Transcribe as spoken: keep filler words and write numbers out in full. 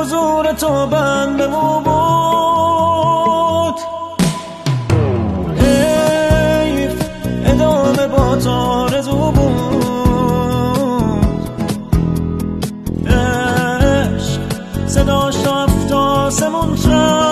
حضور تو بندمو بود. حیف ادامه با تو آرزو بود. عشق صداش تا افت آسمون شد.